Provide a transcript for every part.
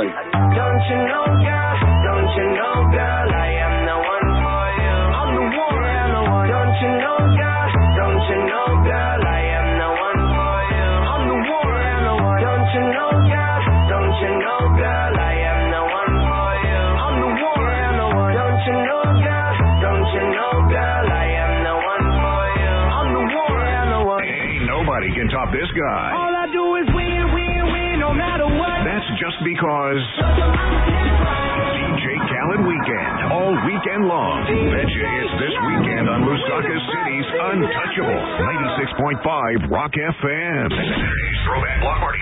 play. Don't you know, girl? Don't you know, girl? I am the one for you. I'm the one. Yeah, I'm the one. Don't you know, girl? Don't you know, girl? I am the one for you. I'm the one. Yeah, I'm the one. Don't you know, girl? Don't you know, girl? I am the one for you. I'm the one. Yeah, I'm the one. Don't you know, girl? Don't you know, girl? I am the one for you. I'm the one. Yeah, I'm the one. Ain't nobody can top this guy. All I do is win, win, win, no matter what. That's just because DJ Khaled Weekend, all weekend long. Betcha it's this weekend on Lusaka City's Untouchable 96.5 Rock FM. Today's Throwback Block Party.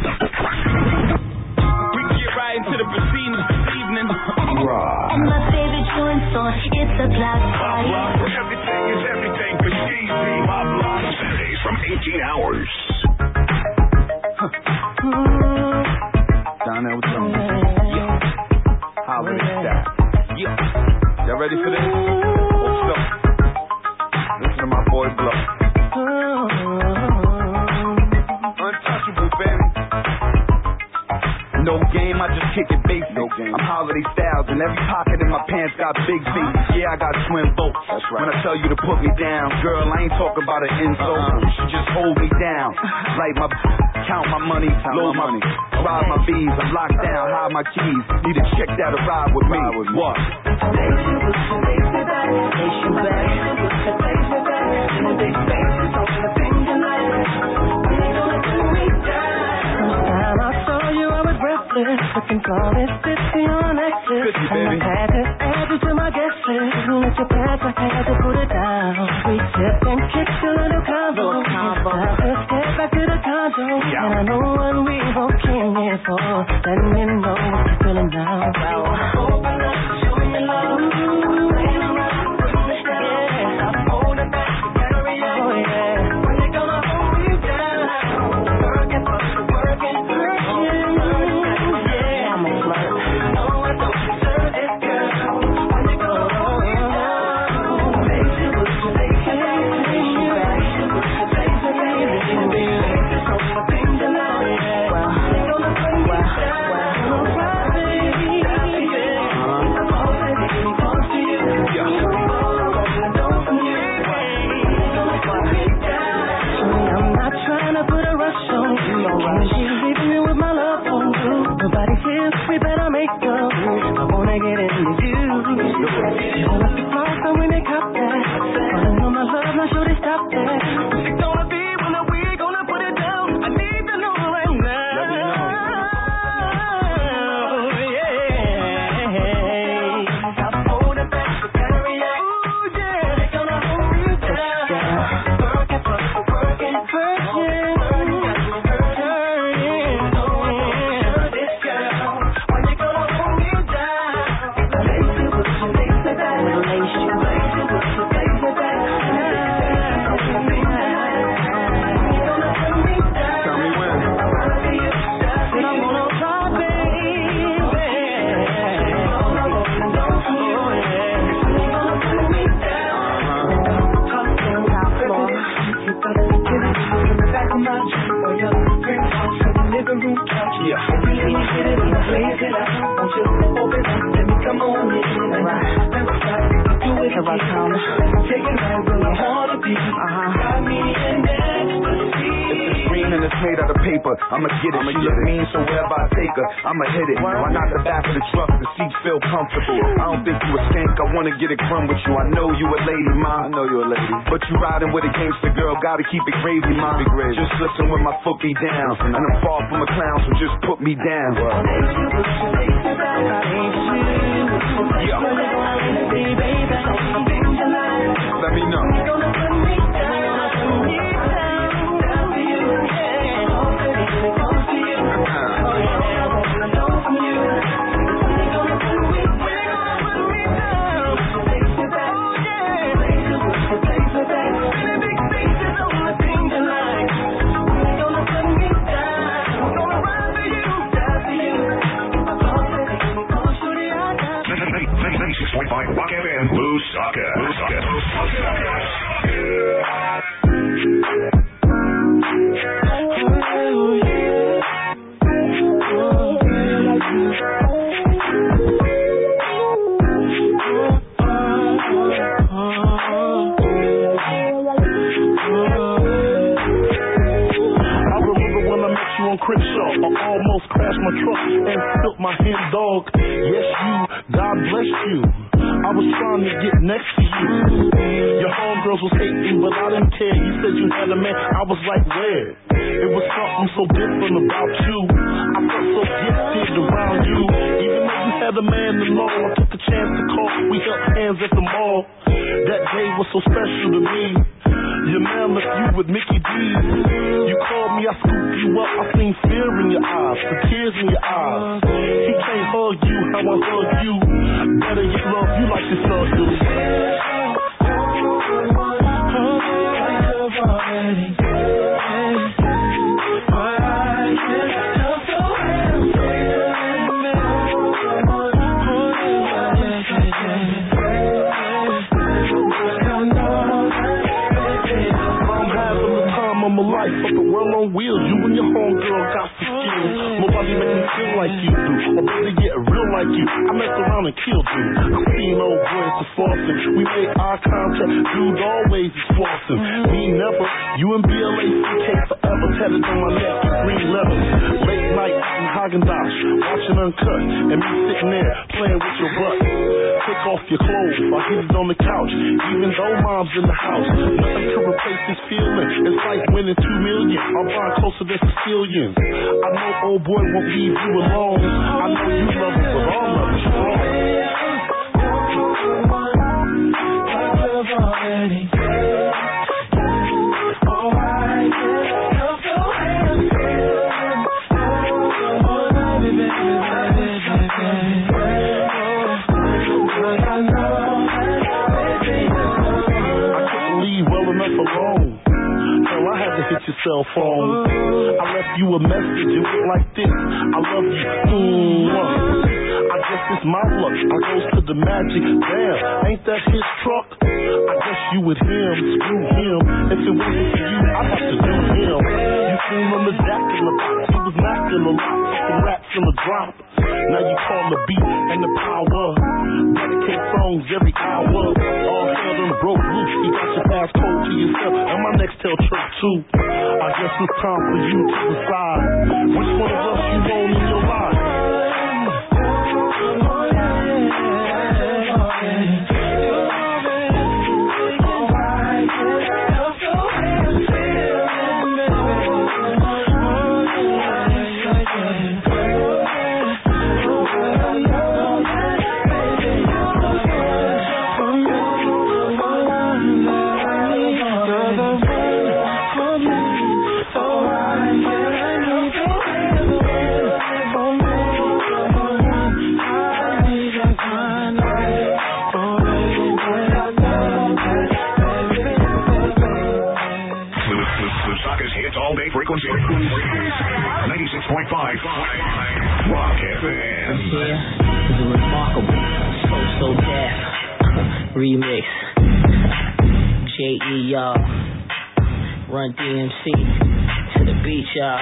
We get right into the proceedings this evening. And my favorite joint song, it's a block party. Everything is everything for Cheesy. Bob Block. Saturdays from 18 hours. Down there with some holiday style. Y'all ready for this? What's up? Listen to my boy Blow. Untouchable, baby. No game, I just kick it basic. No game. I'm holiday styles, and every pocket in my pants got big feet. Yeah, I got twin bolts. That's right. When I tell you to put me down, girl, I ain't talking about an insult. You should just hold me down. Like my count my money, load my money, ride my bees. I'm locked down, hide my keys. Need a chick that'll ride with me. What? Looking for this 50 on X's. And I had to add you to my guest list. Let your pants, I had to put it down. We sip and kick a little combo. Let's get back to the condo. And I know what we both came here for. Let me know what you're feeling now. Open up, show me love. Playing around, yeah. Stop holding back, carry on. Oh yeah. When they gonna hold you down? Working, working, working. I'ma get it. She look mean, so wherever I take her, I'ma hit it. I knock the back of the truck, the seats feel comfortable. I don't think you a skank, I wanna get it crumb with you. I know you a lady, ma. I know you a lady. But you riding with a gangster girl, gotta keep it crazy, ma. Just listen when my foot be down. And I'm far from a clown, so just put me down. Yeah. Let me know. Crenshaw. I almost crashed my truck and spilled my hen dog. Yes, you, God bless you. I was trying to get next to you. Your homegirls was hating, but I didn't care. You said you had a man. I was like, where? It was something so different about you. I felt so gifted around you. Even though you had a man alone, I took a chance to call. We held hands at the mall. That day was so special to me. Your man left you with Mickey D. You called me, I scooped you up. I seen fear in your eyes, the tears in your eyes. He can't hug you how I hug you. Better get love you like this love do. On wheels, you and your homegirl got some skills. Nobody make me feel like you do, or better get real like you. I messed around and killed you. I seen old boys to flossing. We made eye contact, dude always is flossing. Me never, you and BLACK forever tatted on my neck with green letters. Late night in Haagen-Dazs, watching Uncut, and me sitting there playing with your butt. Take off your clothes, I hit it on the couch, even though mom's in the house. Nothing could replace this feeling. It's like winning 2 million. I'm buying closer than Sicilians. I know old boy won't leave you alone. I know you love him, but all love is wrong. Your cell phone. I left you a message, it was like this. I love you. I guess it's my luck. I goes to the Magic. Damn, ain't that his truck? I guess you with him, screw him. If it wasn't for you, I'd have to do him. You seen on the jack in the box. He was knocking a lot. Some rats in the drop. Now you call the beat and the power. Dedicate songs every hour. All hell done broke loose. You got your passcode to yourself and my Nextel truck too. I guess it's time for you to decide which one of us you want in your life. Frequency 96.5 Rock FM. Here is a remarkable So Deaf remix. J.E. y'all, Run DMC to the beach, y'all.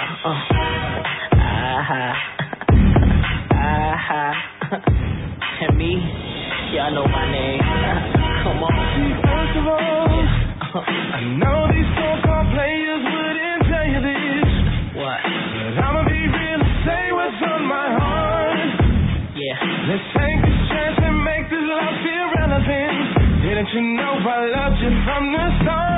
And me, y'all know my name. Come on. First of all, I know these so-called players wouldn't tell you this. What? But I'ma be real and say what's on my heart. Yeah. Let's take this chance and make this love feel relevant. Didn't you know I loved you from the start?